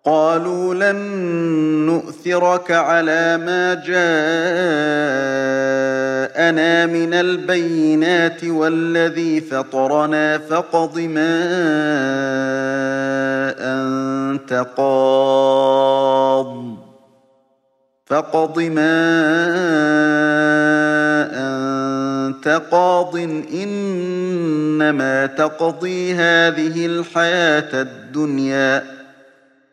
قالوا لن نؤثرك على ما جاءنا من البينات والذي فطرنا فاقض ما أنت قاض إنما تقضي هذه الحياة الدنيا